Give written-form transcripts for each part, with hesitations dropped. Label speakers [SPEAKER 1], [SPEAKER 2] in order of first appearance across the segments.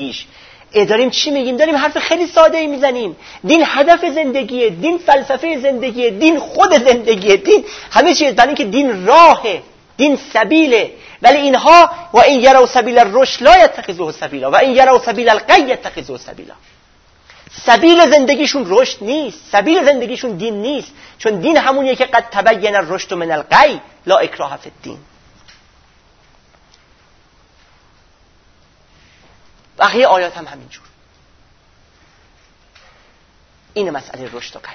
[SPEAKER 1] زندگیش. داریم چی میگیم؟ داریم حرف خیلی ساده ای میزنیم. دین هدف زندگیه، دین فلسفه زندگیه، دین خود زندگیه، دین همه چیز. برای اینکه دین راهه، دین سبیله. ولی اینها و این یروا سبیل الرشد لا یتخذوه سبیلا و این یروا سبیل الغی یتخذوه سبیلا. سبیل زندگیشون رشد نیست، سبیل زندگیشون دین نیست، چون دین همونیه که قد تبین الرشد من الغی لا اکراه فی الدین. بقیه آیات هم همینجور. این مسئله رشد و غی.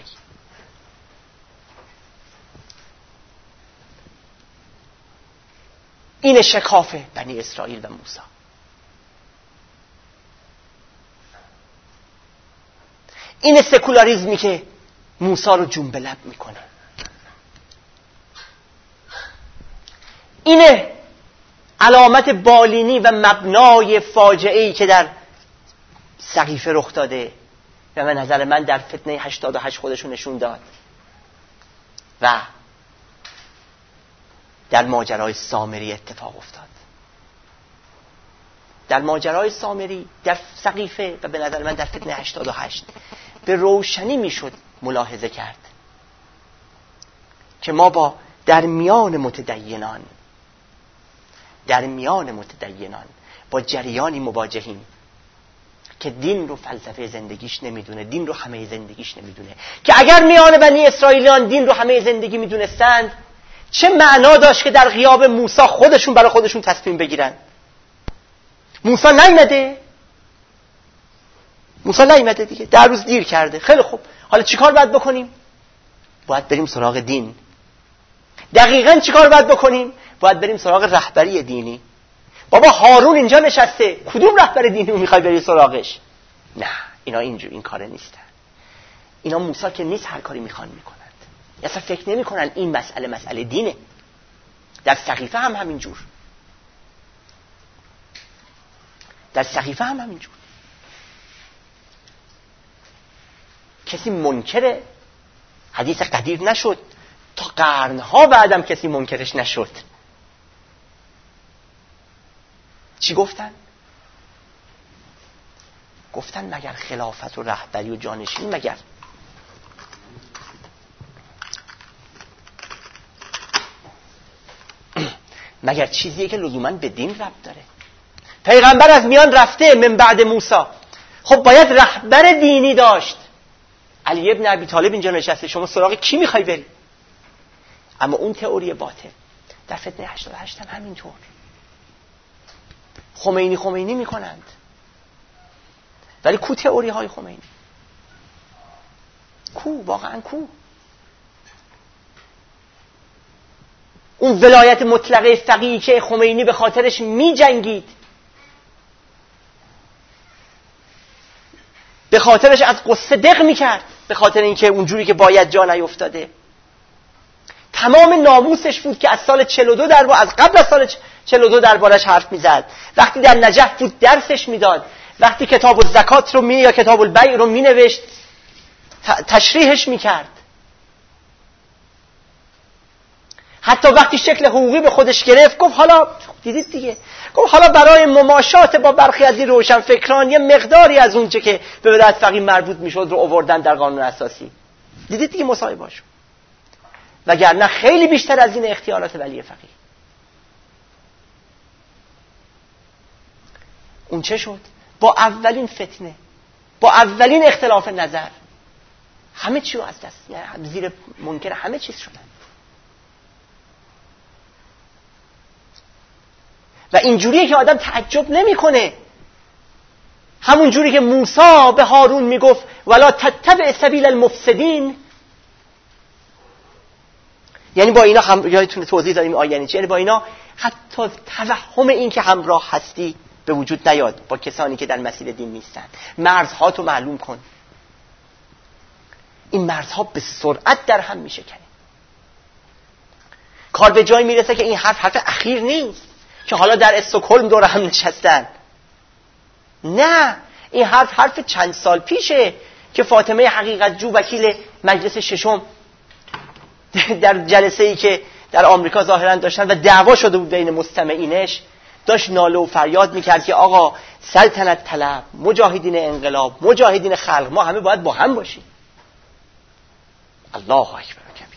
[SPEAKER 1] این شکاف بنی اسرائیل و موسی. این سکولاریزمی که موسی رو جون به لب میکنه. اینه علامت بالینی و مبنای فاجعه‌ای که در سقیفه رخ داده و به نظر من در فتنه 88 خودشون نشون داد و در ماجرای سامری اتفاق افتاد. در ماجرای سامری، در سقیفه و به نظر من در فتنه 88 به روشنی میشد ملاحظه کرد که ما در میان متدینان با جریانی مواجهیم که دین رو فلسفه زندگیش نمیدونه، دین رو همه زندگیش نمیدونه. که اگر میان بنی اسرائیلیان دین رو همه زندگی میدونستند، چه معنا داشت که در غیاب موسی خودشون برای خودشون تصمیم بگیرن؟ موسی نیامده دیگه، 10 روز دیر کرده. خیلی خوب، حالا چیکار باید بکنیم؟ باید بریم سراغ دین. دقیقاً چیکار باید بکنیم؟ باید بریم سراغ رهبری دینی. بابا هارون اینجا نشسته، کدوم رهبر دینی رو میخوای بری سراغش؟ نه، اینا اینجور این کاره نیستن. اینا موسی که نیست هر کاری میخوان میکنند. اصلا فکر نمیکنن این مسئله دینه. در سقیفه هم همینجور. کسی منکر حدیث قدیر نشد، تا قرنها بعدم کسی منکرش نشد. چی گفتن؟ گفتن مگر خلافت و رهبری و جانشین، مگر چیزیه که لزوماً به دین ربط داره؟ پیغمبر از میان رفته من بعد موسی، خب باید رهبر دینی داشت. علی ابن ابی طالب اینجا نشسته، شما سراغ کی میخوای بری؟ اما اون تئوری باطل در فتنه 88 هم همینطور. خمینی میکنند، ولی کو تئوری های خمینی؟ واقعا کو؟ اون ولایت مطلقه فقیهی که خمینی به خاطرش میجنگید، به خاطرش از قصه دق میکرد، به خاطر اینکه اونجوری که باید جا نیفتاده. تمام ناموسش بود که از سال 42 از قبل از سال 42 دربارش حرف میزد. وقتی در نجف بود درسش میداد، وقتی کتاب الزکات رو یا کتاب البیع رو مینوشت تشریحش میکرد. حتی وقتی شکل حقوقی به خودش گرفت گفت حالا دیدید دیگه، گفت حالا برای مماشات با برخی از این روشنفکران یه مقداری از اون چه که به ولایت فقیه مربوط میشد رو آوردن در قانون اساسی. دیدید دیگه مصاحبه‌اشو. وگرنه خیلی بیشتر از این اختیارات ولی فقیه. اون چه شد؟ با اولین فتنه، با اولین اختلاف نظر همه چی رو از دست، یعنی زیر منکر همه چیز شدن. و اینجوریه که آدم تعجب نمیکنه. همون جوری که موسی به هارون میگفت ولا تتبع سبیل المفسدین، یعنی با اینا هم یادتونه توضیح دادیم آیه یعنی چی؟ یعنی با اینا حتی توهم این که همراه هستی به وجود نیاد با کسانی که در مسیر دین نیستن. مرزهاتو معلوم کن. این مرزها به سرعت در هم میشکنه. کار به جایی میرسه که این حرف اخیر نیست که حالا در استکهلم دور هم نشستن. نه، این حرف چند سال پیشه که فاطمه حقیقت جو وکیل مجلس ششم در جلسه‌ای که در آمریکا ظاهرا داشتن و دعوا شده بود بین مستمعینش، داشت ناله و فریاد میکرد که آقا سلطنت طلب، مجاهدین انقلاب، مجاهدین خلق، ما همه باید با هم باشیم. الله اکبر کبیر.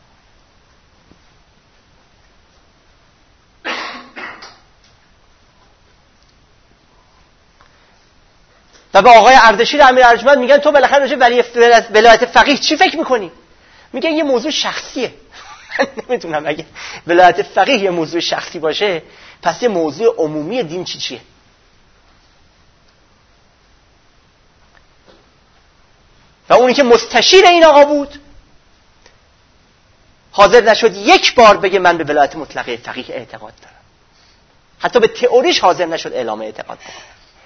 [SPEAKER 1] و به آقای اردشیر امیر ارجمند میگن تو بالاخره راجع به ولایت فقیه چی فکر میکنی؟ میگه یه موضوع شخصیه. نمیتونم، اگه ولایت فقیه یه موضوع شخصی باشه پس یه موضوع عمومی دین چیه؟ و اونی که مستشیر این آقا بود حاضر نشد یک بار بگه من به ولایت مطلقه فقیه اعتقاد دارم. حتی به تئوریش حاضر نشد اعلام اعتقاد کنه.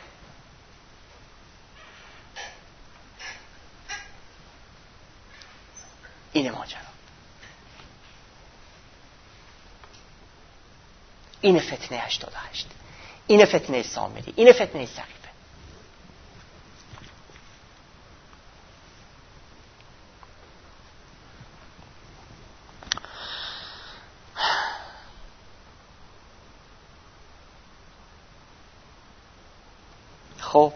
[SPEAKER 1] اینه ماجرا. اینه فتنه 88. اینه فتنه سامری. اینه فتنه سقیفه. خب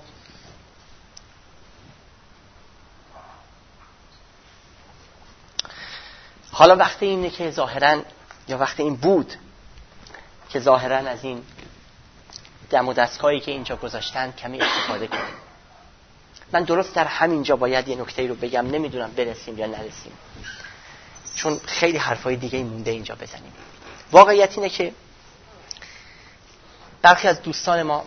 [SPEAKER 1] حالا وقت اینه که ظاهراً، یا وقت این بود که ظاهراً از این دم و دستگاهی که اینجا گذاشتن کمی استفاده کنیم. من درست در همینجا باید یه نکته رو بگم، نمیدونم برسیم یا نرسیم، چون خیلی حرفای دیگه مونده اینجا بزنیم. واقعیت اینه که برخی از دوستان ما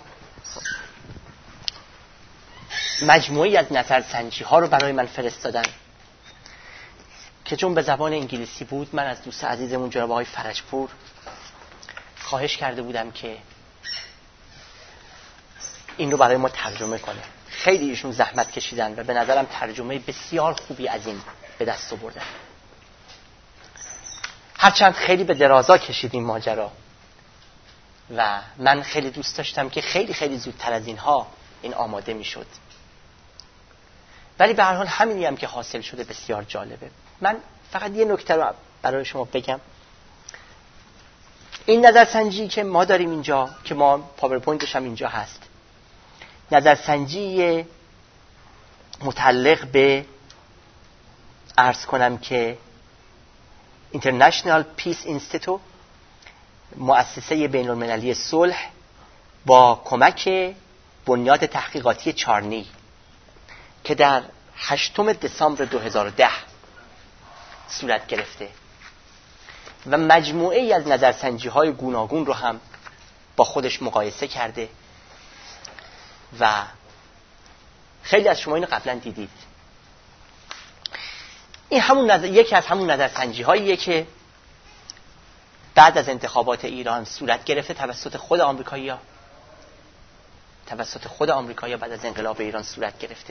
[SPEAKER 1] مجموعی از نظرسنجی ها رو برای من فرستادن که چون به زبان انگلیسی بود، من از دوست عزیزمون جناب آقای فرجپور خواهش کرده بودم که این رو برای ما ترجمه کنه. خیلی ایشون زحمت کشیدن و به نظرم ترجمه بسیار خوبی از این به دست آوردن. هرچند خیلی به درازا کشید این ماجرا و من خیلی دوست داشتم که خیلی خیلی زودتر از اینها این آماده میشد، ولی به هر حال همینی هم که حاصل شده بسیار جالبه. من فقط یه نکته رو برای شما بگم. این نظرسنجی که ما داریم اینجا، که ما پاورپوینتش هم اینجا هست، نظرسنجی متعلق به عرض کنم که International Peace Institute، مؤسسه بین المللی صلح، با کمک بنیاد تحقیقاتی چارنی که در 8 دسامبر 2010 صورت گرفته و مجموعه‌ای از نظرسنجی‌های گوناگون رو هم با خودش مقایسه کرده و خیلی از شما اینو قبلا دیدید. این همون یکی از همون نظرسنجی‌هاییه که بعد از انتخابات ایران صورت گرفته توسط خود آمریکایی‌ها. بعد از انقلاب ایران صورت گرفته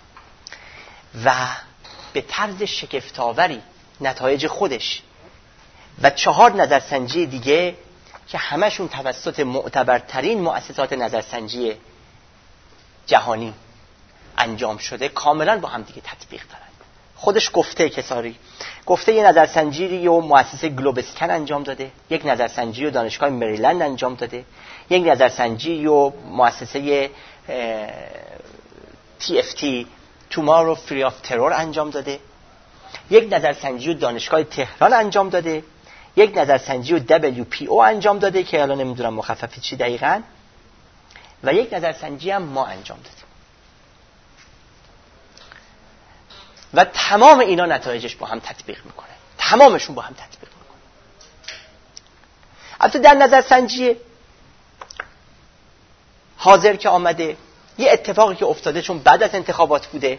[SPEAKER 1] و به طرز شگفت‌آوری نتایج خودش و 4 نظرسنجی دیگه که همشون توسط معتبرترین مؤسسات نظرسنجی جهانی انجام شده کاملا با هم دیگه تطبیق دارن. خودش گفته یه نظرسنجی رو مؤسسه گلوب اسکن انجام داده، یک نظرسنجی رو دانشگاه مریلند انجام داده، یک نظرسنجی رو مؤسسه TFT Tomorrow Free of Terror انجام داده، یک نظرسنجی رو دانشگاه تهران انجام داده، یک نظرسنجی رو WPO انجام داده که الان نمیدونم مخفف چی دقیقاً، و یک نظرسنجی هم ما انجام دادیم و تمام اینا نتایجش با هم تطبیق میکنه. تمامشون با هم تطبیق میکنه. البته در نظرسنجی حاضر که آمده، یه اتفاقی که افتاده چون بعد از انتخابات بوده،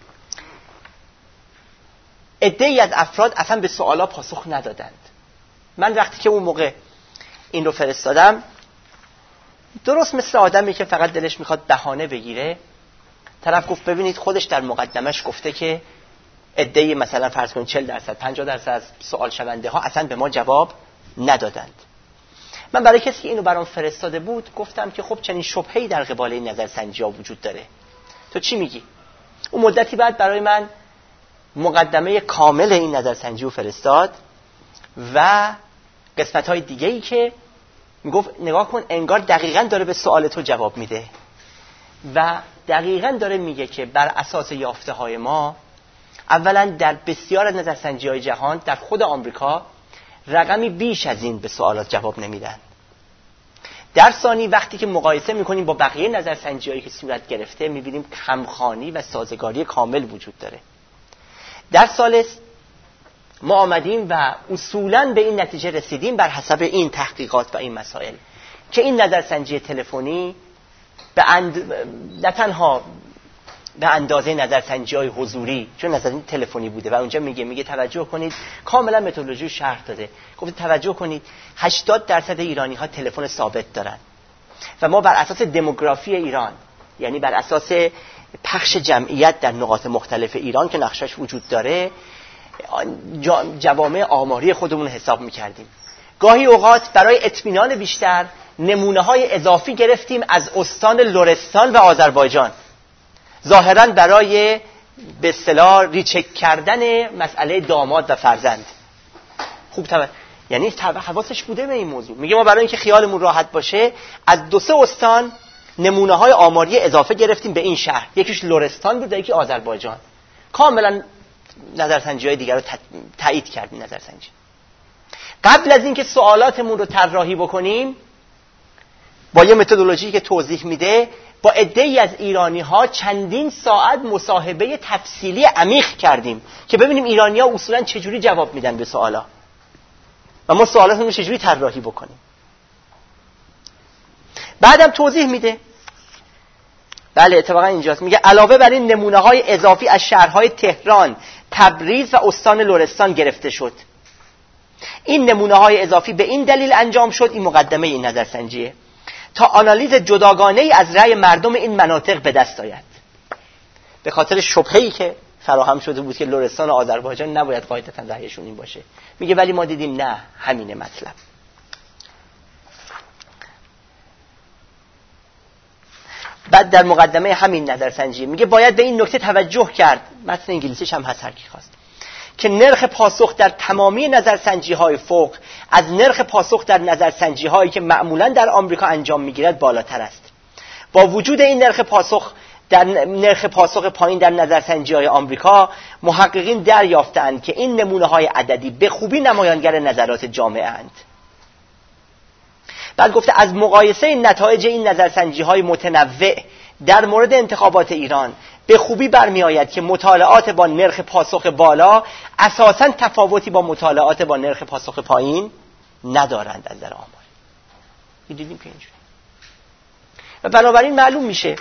[SPEAKER 1] عده‌ای از افراد اصلا به سوالا پاسخ ندادند. من وقتی که اون موقع این رو فرستادم، درست مثل آدمی که فقط دلش میخواد بهانه بگیره، طرف گفت ببینید خودش در مقدمش گفته که عده‌ای مثلا فرض کنید 40% 50% از سوال شونده ها اصلا به ما جواب ندادند. من برای کسی که اینو برام فرستاده بود گفتم که خب چنین شبهه‌ای در قبال این نظرسنجی‌ها وجود داره، تو چی میگی؟ اون مدتی بعد برای من مقدمه کامل این نظرسنجی رو فرستاد و قسمت‌های دیگه‌ای که میگفت نگاه کن انگار دقیقاً داره به سوال تو جواب میده و دقیقاً داره میگه که بر اساس یافته های ما اولا در بسیار از نظرسنجی های جهان در خود آمریکا رقمی بیش از این به سوالات جواب نمیدن. در ثانی وقتی که مقایسه میکنیم با بقیه نظرسنجی هایی که صورت گرفته میبینیم همخوانی و سازگاری کامل وجود داره. در ثالث ما آمدیم و اصولاً به این نتیجه رسیدیم بر حسب این تحقیقات و این مسائل که این نظرسنجی تلفنی نه تنها به اندازه نظرسنجی‌های حضوری، چون نظرسنجی تلفنی بوده و اونجا میگه توجه کنید، کاملا متدولوژی شرح داده، گفته توجه کنید 80% ایرانی‌ها تلفن ثابت دارن و ما بر اساس دموگرافی ایران، یعنی بر اساس پخش جمعیت در نقاط مختلف ایران که نقشش وجود داره، جوامع آماری خودمون حساب می‌کردیم. گاهی اوقات برای اطمینان بیشتر نمونه‌های اضافی گرفتیم از استان لرستان و آذربایجان، ظاهراً برای به اصطلاح ریچک کردن مسئله داماد و فرزند. خوب یعنی حواسش بوده به این موضوع. میگه ما برای اینکه خیالمون راحت باشه از 2-3 استان نمونه‌های آماری اضافه گرفتیم به این شهر، یکیش لرستان بود و یکی آذربایجان. کاملا نظرسنجی‌های دیگر رو تایید کردیم. نظرسنجی قبل از اینکه سوالاتمون رو طراحی بکنیم با یه متدولوژی که توضیح میده، با عده‌ای از ایرانی‌ها چندین ساعت مصاحبه تفصیلی عمیق کردیم که ببینیم ایرانی‌ها اصولاً چجوری جواب میدن به سوالا و ما سوالاتمون رو چجوری طراحی بکنیم. بعدم توضیح میده. بله اتفاقا اینجاست، میگه علاوه بر این نمونه‌های اضافی از شهرهای تهران، تبریز و استان لرستان گرفته شد. این نمونه‌های اضافی به این دلیل انجام شد، این مقدمه این نظرسنجیه، تا آنالیز جداگانه‌ای از رأی مردم این مناطق به دست آید. به خاطر شبهه‌ای که فراهم شده بود که لرستان و آذربایجان نباید قاعدتاً رأیشون این باشه. میگه ولی ما دیدیم نه، همینه مطلب. بعد در مقدمه همین نظرسنجی میگه باید به این نکته توجه کرد، متن انگلیسیش هم هست هر کی خواست، که نرخ پاسخ در تمامی نظرسنجی‌های فوق از نرخ پاسخ در نظرسنجی‌هایی که معمولاً در آمریکا انجام می‌گیرد بالاتر است. با وجود این نرخ پاسخ پایین در نظرسنجی‌های آمریکا، محققین دریافتند که این نمونه‌های عددی به خوبی نمایانگر نظرات جامعه اند. بعد گفته از مقایسه نتایج این نظرسنجی‌های متنوع در مورد انتخابات ایران به خوبی برمی آید که مطالعات با نرخ پاسخ بالا اساساً تفاوتی با مطالعات با نرخ پاسخ پایین ندارند از نظر آمار. دیدیم که اینجوری. و بنابراین معلوم میشه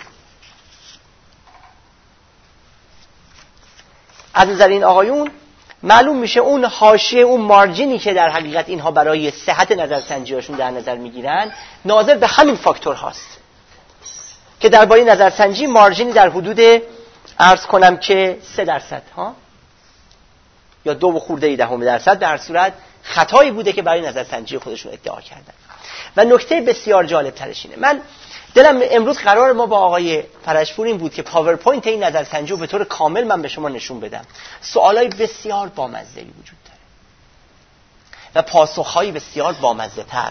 [SPEAKER 1] از نظر این آقایون معلوم میشه اون حاشیه، اون مارجینی که در حقیقت اینها برای صحت نظرسنجی‌هاشون در نظر میگیرن ناظر به همین فاکتور هاست که درباره نظرسنجی مارجینی در حدود عرض کنم که 3% ها یا 2.1% در صورت خطایی بوده که برای نظرسنجی خودشون ادعا کردن. و نکته بسیار جالب ترش اینه، من دلم امروز قرار ما با آقای فرشپور این بود که پاورپوینت این نظرسنجی رو به طور کامل من به شما نشون بدم. سوالای بسیار بامزه‌ای وجود داره و پاسخ‌های بسیار بامزه‌تر.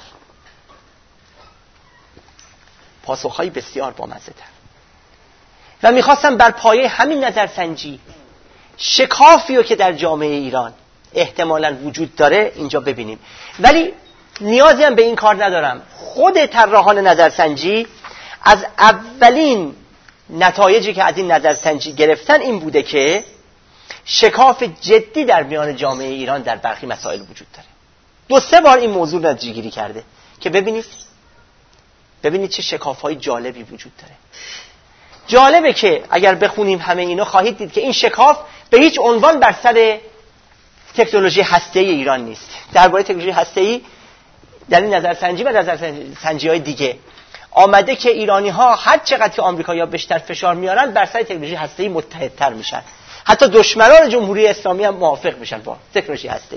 [SPEAKER 1] و میخواستم بر پایه همین نظرسنجی شکافی رو که در جامعه ایران احتمالاً وجود داره اینجا ببینیم. ولی نیازی هم به این کار ندارم. خود طراحان نظرسنجی از اولین نتایجی که از این نظرسنجی گرفتن این بوده که شکاف جدی در میان جامعه ایران در برخی مسائل وجود داره. 2-3 بار این موضوع نتیجه‌گیری کرده که ببینید چه شکاف‌های جالبی وجود داره. جالبه که اگر بخونیم همه اینو خواهید دید که این شکاف به هیچ عنوان بر سر تکنولوژی هسته‌ای ایران نیست. درباره تکنولوژی هسته‌ای در این نظرسنجی و نظرسنجی‌های دیگه آمده که ایرانی‌ها هر چقدر که آمریکایی‌ها بیشتر فشار میارن بر سر تکنولوژی هسته‌ای متحدتر میشن. حتی دشمنان جمهوری اسلامی هم موافق میشن با تکنولوژی هسته‌ای.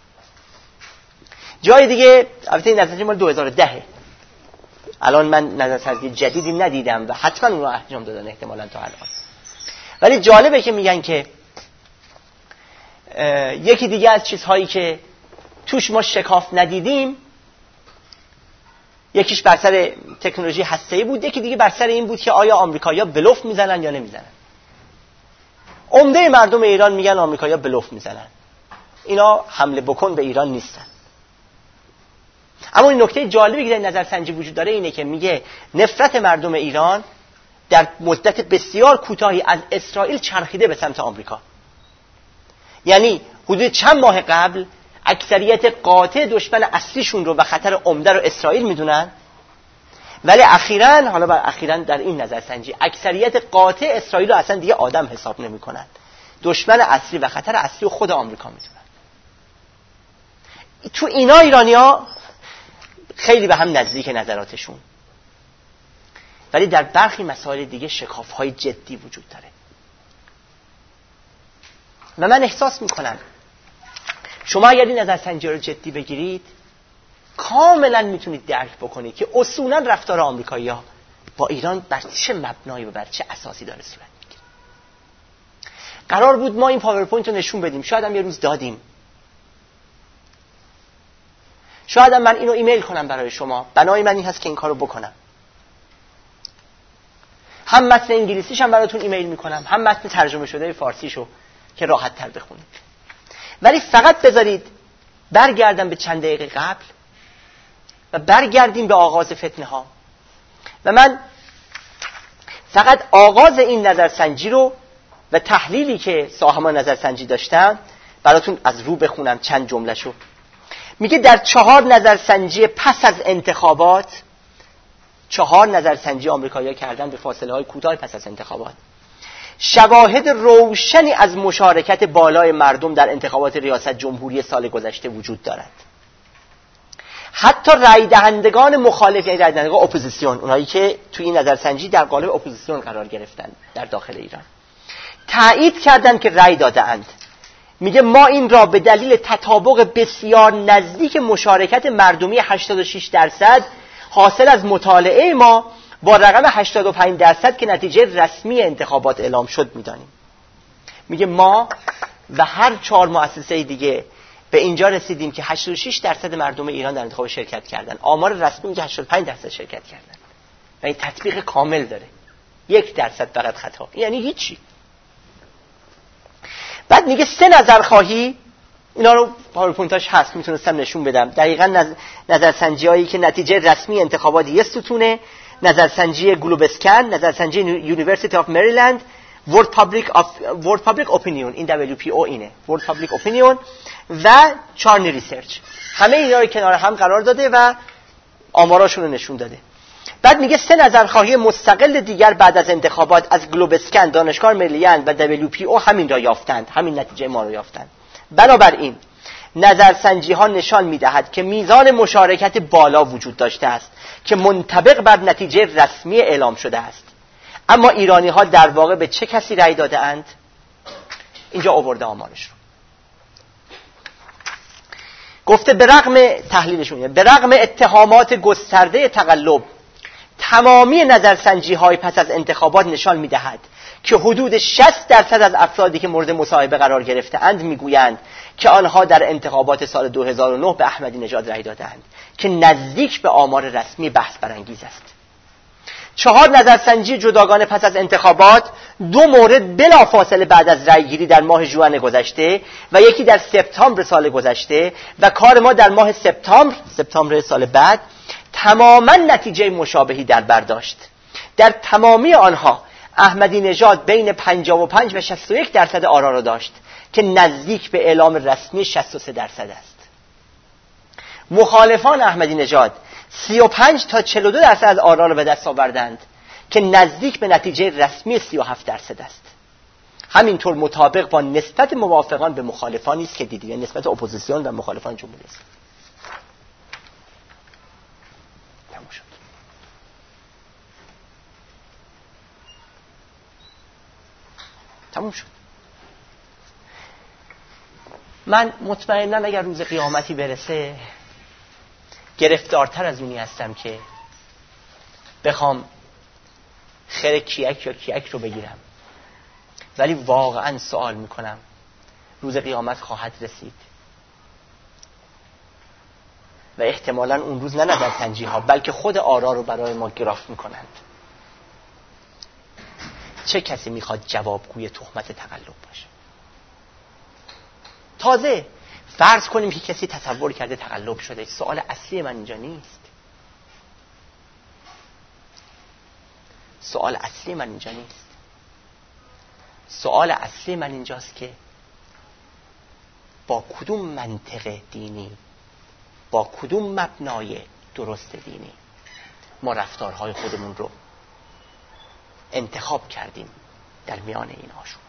[SPEAKER 1] جای دیگه البته این نظرسنجی مال 2010 الان من نظرسنجی جدیدی ندیدم و حتما اون رو انجام دادن احتمالاً تا الان. ولی جالبه که میگن که یکی دیگه از چیزهایی که توش ما شکاف ندیدیم یکیش بر سر تکنولوژی هسته‌ای بود، یکی دیگه بر سر این بود که آیا آمریکایی‌ها بلوف میزنن یا نمیزنن. عمده مردم ایران میگن آمریکایی‌ها بلوف میزنن، اینا حمله بکن به ایران نیستن. اما این نکته جالبی که در نظرسنجی وجود داره اینه که میگه نفرت مردم ایران در مدت بسیار کوتاهی از اسرائیل چرخیده به سمت آمریکا. یعنی حدود چند ماه قبل اکثریت قاطع دشمن اصلیشون رو و خطر عمده رو اسرائیل میدونن، ولی اخیراً در این نظرسنجی اکثریت قاطع اسرائیل رو اصلا دیگه آدم حساب نمی‌کنن. دشمن اصلی و خطر اصلی رو خود آمریکا میدونن. تو اینا ایرانی‌ها خیلی به هم نزدیک نظراتشون، ولی در برخی مسائل دیگه شکاف‌های جدی وجود داره. و من احساس میکنم شما اگر این نظرسنجی رو جدی بگیرید کاملا میتونید درک بکنید که اصولا رفتار آمریکایی‌ها با ایران بر چه مبنایی و بر چه اساسی داره صورت میگیره. قرار بود ما این پاورپوینت رو نشون بدیم، شاید هم یه روز دادیم، شاید هم من اینو ایمیل کنم برای شما، بنای من این هست که این کارو بکنم. هم متن انگلیسیش هم براتون ایمیل میکنم، هم متن ترجمه شده فارسیشو که راحت تر بخونید. ولی فقط بذارید برگردم به چند دقیقه قبل و برگردیم به آغاز فتنه ها و من فقط آغاز این نظرسنجی رو و تحلیلی که صاحبان نظرسنجی داشتن براتون از رو بخونم چند جمله‌شو. میگه در 4 نظرسنجی پس از انتخابات، 4 نظرسنجی آمریکایی‌ها کردن به فاصله‌های کوتاه پس از انتخابات، شواهد روشنی از مشارکت بالای مردم در انتخابات ریاست جمهوری سال گذشته وجود دارد. حتی رای دهندگان مخالف، یعنی رای دهندگان اپوزیسیون، اونایی که توی این نظرسنجی در قالب اپوزیسیون قرار گرفتن در داخل ایران، تایید کردند که رای داده‌اند. میگه ما این را به دلیل تطابق بسیار نزدیک مشارکت مردمی 86% حاصل از مطالعه ما با رقم 85% که نتیجه رسمی انتخابات اعلام شد میدانیم. میگه ما و هر 4 مؤسسه دیگه به اینجا رسیدیم که 86% مردم ایران در انتخاب شرکت کردن. آمار رسمی میگه 85% شرکت کردن و این تطبیق کامل داره، 1% فقط خطا، یعنی هیچی. بعد میگه 3 نظرخواهی، اینا رو پاورپوینتاش هست میتونستم نشون بدم، دقیقاً نظرسنجی هایی که نتیجه رسمی انتخابات یه ستونه، نظرسنجی گلوبسکن، نظرسنجی یونیورسیتی آف مریلند، World Public Opinion، این WPO اینه، World Public Opinion و چارنی ریسرچ، همه اینا رو کنار هم قرار داده و آماراشون رو نشون داده. بعد میگه 3 نظرخواهی مستقل دیگر بعد از انتخابات از گلوبسکن، دانشگاه مریلند و WPO همین را یافتند، همین نتیجه ما رو یافتند. بنابراین نظرسنجی ها نشان میدهد که میزان مشارکت بالا وجود داشته است که منطبق بر نتیجه رسمی اعلام شده است. اما ایرانی ها در واقع به چه کسی رأی داده اند؟ اینجا آورده آمارش رو گفته به رغم تحلیلشون، به رغم اتهامات گسترده تقلب، تمامی نظرسنجی های پس از انتخابات نشان میدهد که حدود 60% از افرادی که مورد مصاحبه قرار گرفته اند میگویند که آنها در انتخابات سال 2009 به احمدی نژاد رأی دادند که نزدیک به آمار رسمی بحث برانگیز است. 4 نظرسنجی جداگانه پس از انتخابات، 2 مورد بلافاصله بعد از رأیگیری در ماه ژوئن گذشته و یکی در سپتامبر سال گذشته و کار ما در ماه سپتامبر سال بعد، تماما نتیجه مشابهی در بر داشت. در تمامی آنها احمدی نژاد بین 55 و 61% آرا را داشت که نزدیک به اعلام رسمی 63% است. مخالفان احمدی نژاد 35 تا 42% از آرا را به دست آوردند که نزدیک به نتیجه رسمی 37% است. همینطور مطابق با نسبت موافقان به مخالفانی است که دیدید، یعنی نسبت اپوزیسیون و مخالفان جمهوری اسلامی. تموم شد. من مطمئنم اگر روز قیامتی برسه گرفتارتر از اونی هستم که بخوام خیر کیک یا کیک رو بگیرم، ولی واقعا سوال میکنم روز قیامت خواهد رسید و احتمالاً اون روز نه نظرسنجی ها بلکه خود آرا رو برای ما گراف میکنند. چه کسی میخواد جوابگوی تهمت تقلب باشه؟ تازه فرض کنیم که کسی تصور کرده تقلب شده. سوال اصلی من اینجا نیست. سوال اصلی من اینجاست که با کدوم منطق دینی، با کدوم مبنای درست دینی ما رفتارهای خودمون رو انتخاب کردیم در میان این آشوب.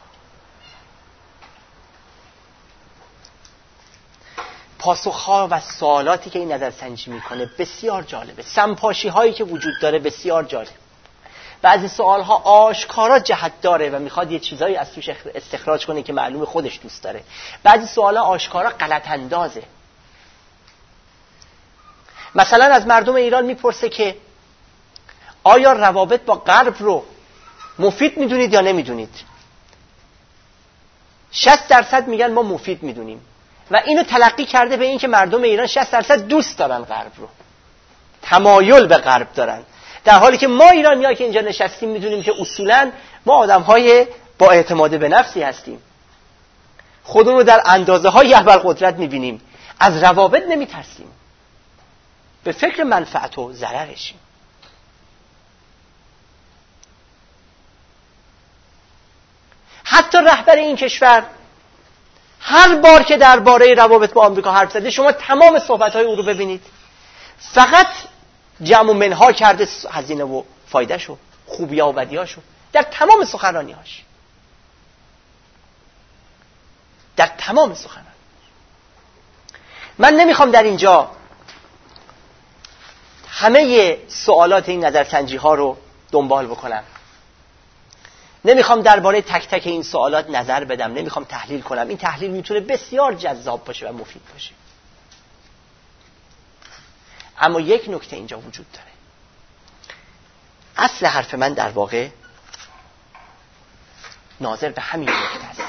[SPEAKER 1] پاسخها و سوالاتی که این نظرسنجی میکنه بسیار جالبه. سمپاشی هایی که وجود داره بسیار جالب. بعضی سوالها آشکارا جهت داره و میخواد یه چیزایی از توش استخراج کنه که معلوم خودش دوست داره. بعضی سوالها آشکارا غلط اندازه. مثلا از مردم ایران میپرسه که آیا روابط با غرب رو مفید میدونید یا نمیدونید؟ 60% میگن ما مفید میدونیم و اینو تلقی کرده به این که مردم ایران 60% دوست دارن غرب رو، تمایل به غرب دارن، در حالی که ما ایرانی‌ها که اینجا نشستیم میدونیم که اصولاً ما آدم‌های با اعتماد به نفسی هستیم، خودمون رو در اندازه‌های ابرقدرت میبینیم، از روابط نمیترسیم، به فکر منفعت و ضررشیم. حتی رهبر این کشور هر بار که درباره روابط با آمریکا حرف زده، شما تمام صحبت‌های او رو ببینید، فقط جمع و منها کرده هزینه و فایده‌شو، خوبی‌ها و بدی‌هاشو در تمام سخنرانی‌هاش. من نمیخوام در اینجا همه سوالات این نظرسنجی‌ها رو دنبال بکنم. نمیخوام درباره تک تک این سوالات نظر بدم، نمیخوام تحلیل کنم. این تحلیل میتونه بسیار جذاب باشه و مفید باشه. اما یک نکته اینجا وجود داره. اصل حرف من در واقع ناظر به همین نکته است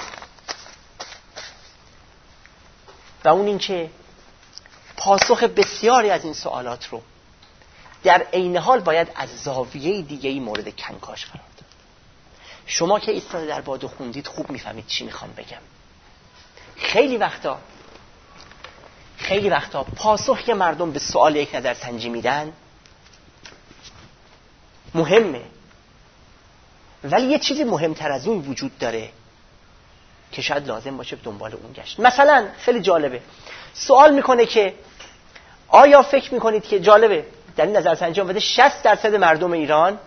[SPEAKER 1] و اون این که پاسخ بسیاری از این سوالات رو در عین حال باید از زاویه دیگه‌ای مورد کنکاش قرار داد. شما که ایستاده در باد و خوندید خوب میفهمید چی میخوام بگم. خیلی وقتا پاسخی که مردم به سوال یک نظرسنجی میدن مهمه، ولی یه چیزی مهمتر از اون وجود داره که شاید لازم باشه دنبال اون گشت. مثلا خیلی جالبه، سوال میکنه که آیا فکر میکنید که، جالبه در این نظرسنجی اومده 60% مردم ایران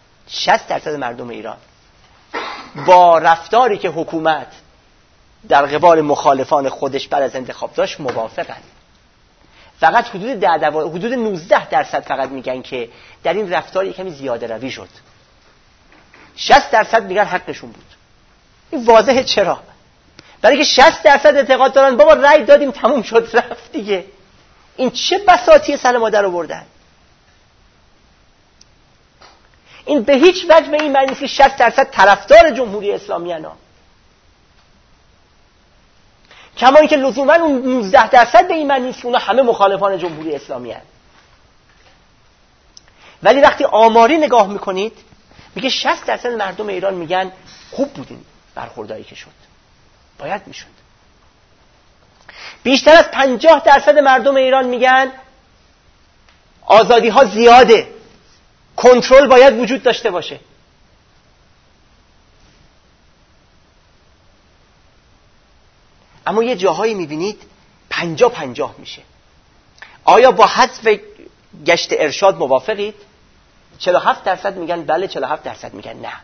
[SPEAKER 1] با رفتاری که حکومت در قبال مخالفان خودش بعد از انتخاب داشت موافقند. فقط حدود 19% فقط میگن که در این رفتار کمی زیاده روی شد. 60% میگن حقشون بود. این واضحه. چرا؟ برای که 60% اعتقاد دارن بابا رأی دادیم تموم شد رفت دیگه. این چه بساطی سر مادر آوردن. این به هیچ وجه به این معنی نیست که 60% طرفدار جمهوری اسلامی هستند. کما اینکه لزوما اون 19% به این معنی نیست که اونا همه مخالفان جمهوری اسلامی هستند. ولی وقتی آماری نگاه میکنید میگه 60% مردم ایران میگن خوب بودین برخوردایی که شد، باید میشد. بیشتر از 50% مردم ایران میگن آزادی ها زیاده، کنترل باید وجود داشته باشه. اما یه جاهایی میبینید 50-50 میشه. آیا با حذف گشت ارشاد موافقید؟ 47% میگن بله، 47% میگن نه.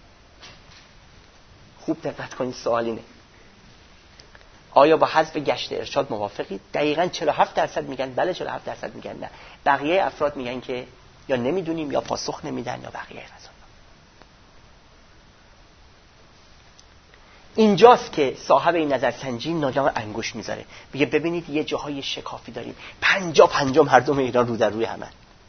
[SPEAKER 1] خوب دقت کنید، سوال اینه. آیا با حذف گشت ارشاد موافقید؟ دقیقاً 47% میگن بله، 47% میگن نه. بقیه افراد میگن که یا نمیدونیم یا پاسخ نمیدن یا بقیه قضا. اینجاست که صاحب این نظرسنجی ناگهان انگوش میذاره، میگه ببینید یه جاهای شکافی داریم. 50-50 مردم ایران رو در روی همن.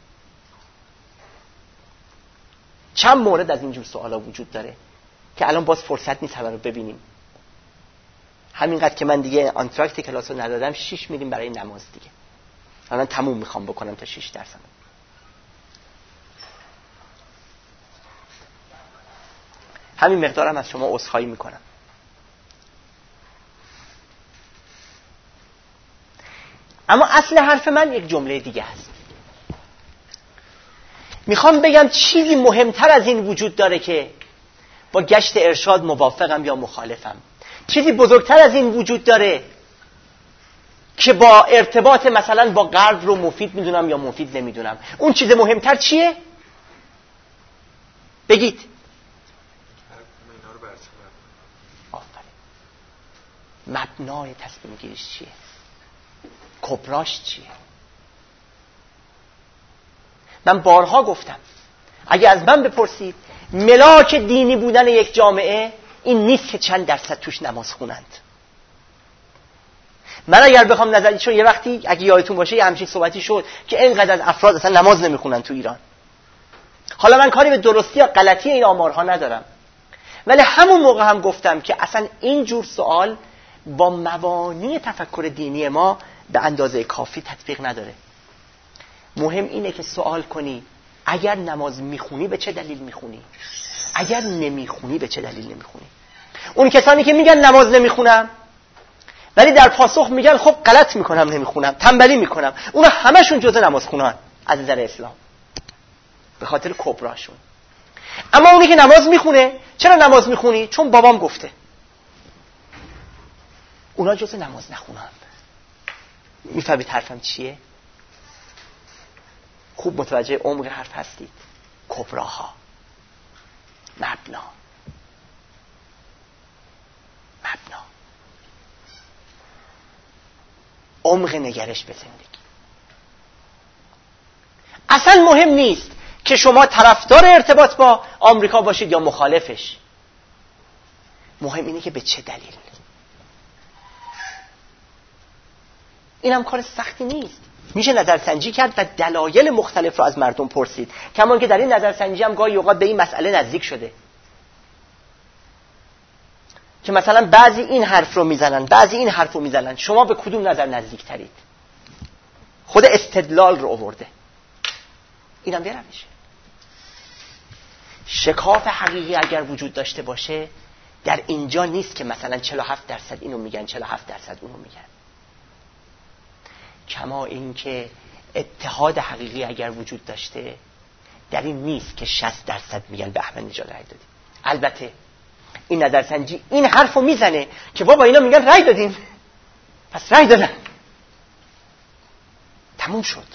[SPEAKER 1] چند مورد از اینجور سوالا وجود داره که الان باز فرصت نیست همه رو ببینیم. همینقدر که من دیگه آنتراکت کلاس رو ندادم، 6 میریم برای نماز دیگه. الان تموم میخوام بکنم تا 6%. همین مقدارم از شما عذرخواهی میکنم. اما اصل حرف من یک جمله دیگه هست. میخوام بگم چیزی مهمتر از این وجود داره که با گشت ارشاد موافقم یا مخالفم. چیزی بزرگتر از این وجود داره که با ارتباط مثلا با غرب رو مفید میدونم یا مفید نمیدونم. اون چیز مهمتر چیه؟ بگید. آفرین. مبنای تصمیم گیریش چیه؟ کبراش چیه؟ من بارها گفتم اگه از من بپرسید ملاک دینی بودن یک جامعه این نیست که چند درصد توش نماز خونند. من اگر بخوام نظری، چون یه وقتی اگه یادتون باشه یه همچین صحبتی شد که اینقدر از افراد اصلا نماز نمیخونن تو ایران. حالا من کاری به درستی یا غلطی این آمارها ندارم، ولی همون موقع هم گفتم که اصلا این جور سوال با مبانی تفکر دینی ما به اندازه کافی تطبیق نداره. مهم اینه که سوال کنی اگر نماز میخونی به چه دلیل میخونی، اگر نمیخونی به چه دلیل نمیخونی. اون کسانی که میگن نماز نمیخونم ولی در پاسخ میگن خب غلط میکنم نمیخونم، تنبلی میکنم، اونا همشون جزء نمازخونان از نظر اسلام به خاطر کبراشون. اما اونی که نماز میخونه، چرا نماز میخونی؟ چون بابام گفته. اونا جزء نماز نخونان. میفهمید حرفم چیه؟ خوب متوجه عمق حرف هستید. کبراها، مبنا، عمق نگرش به زندگی. اصلا مهم نیست که شما طرفدار ارتباط با آمریکا باشید یا مخالفش. مهم اینه که به چه دلیل. اینم کار سختی نیست. میشه نظرسنجی کرد و دلایل مختلف رو از مردم پرسید. کمان که در این نظرسنجی هم گاهی اوقات به این مسئله نزدیک شده که مثلا بعضی این حرف رو میزنن، بعضی این حرف رو میزنن. شما به کدوم نظر نزدیک ترید؟ خود استدلال رو آورده. اینم بیارمشه. شکاف حقیقی اگر وجود داشته باشه در اینجا نیست که مثلا 47% اینو میگن 47% اونو میگن. کما این که اتحاد حقیقی اگر وجود داشته در این نیست که 60% میگن به احمدی نژاد رأی دادیم. البته این نظرسنجی این حرفو میزنه که بابا اینا میگن رأی دادیم پس رأی دادن، تموم شد،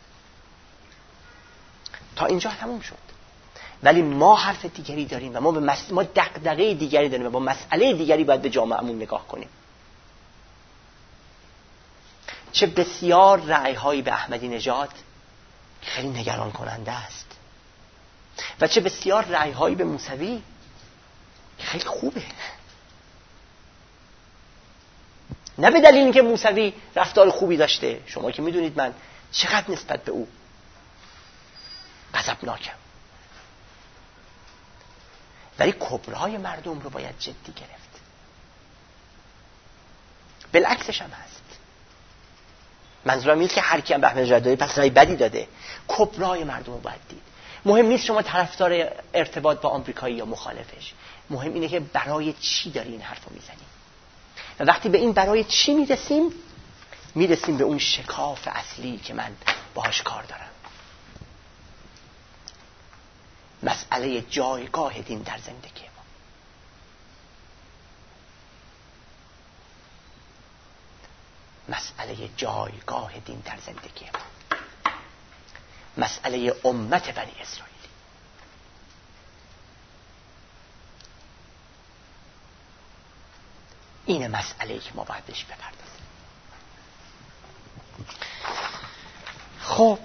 [SPEAKER 1] تا اینجا تموم شد. ولی ما حرف دیگری داریم و ما دغدغه دیگری داریم و با مسئله دیگری باید به جامعهمون نگاه کنیم. چه بسیار رأی‌هایی به احمدی نژاد که خیلی نگران کننده است و چه بسیار رأی‌هایی به موسوی که خیلی خوبه. نه به دلیل اینکه موسوی رفتار خوبی داشته، شما که میدونید من چقدر نسبت به او غضبناکم، ولی کبرای مردم رو باید جدی گرفت. بالعکسش هم هست. منظورم نیست که هر کی هم به احمدی نژاد داده پس رأی بدی داده. کبرای مردم رو باید دید. مهم نیست شما طرفدار ارتباط با آمریکایی یا مخالفش، مهم اینه که برای چی داری این حرفو میزنی. و وقتی به این برای چی میرسیم به اون شکاف اصلی که من باهاش کار دارم. مسئله جایگاه دین در زندگی ما. مسئله جایگاه دین در زندگی ما. مسئله امت بنی اسرائیل. این مسئله‌ای که ما باید بهش بپردازیم. خب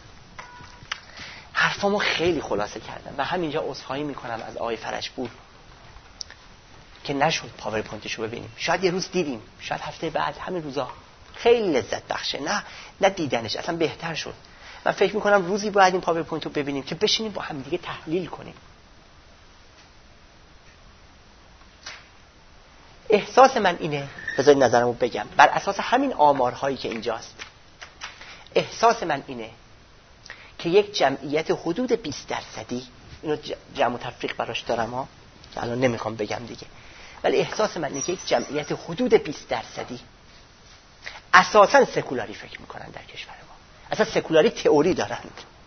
[SPEAKER 1] حرفامو خیلی خلاصه کردم و همینجا عذرخواهی میکنم از آقای فرجپور که نشد پاورپوینتشو ببینیم. شاید یه روز دیدیم، شاید هفته بعد، همین روزا. خیلی لذت بخشه. نه دیدنش اصلا بهتر شد. من فکر میکنم روزی باید این پاورپوینت رو ببینیم که بشینیم با هم دیگه تحلیل کنیم. احساس من اینه، بذارید نظرمو بگم، بر اساس همین آمارهایی که اینجاست، احساس من اینه که یک جمعیت حدود 20%، اینو جمع و تفریق براش دارم ها که الان نمیخوام بگم دیگه، ولی احساس من اینه که یک جمعیت حدود 20% اساساً سکولاری فکر میکنن در کشور ما. اصلا سکولاری تئوری دارند،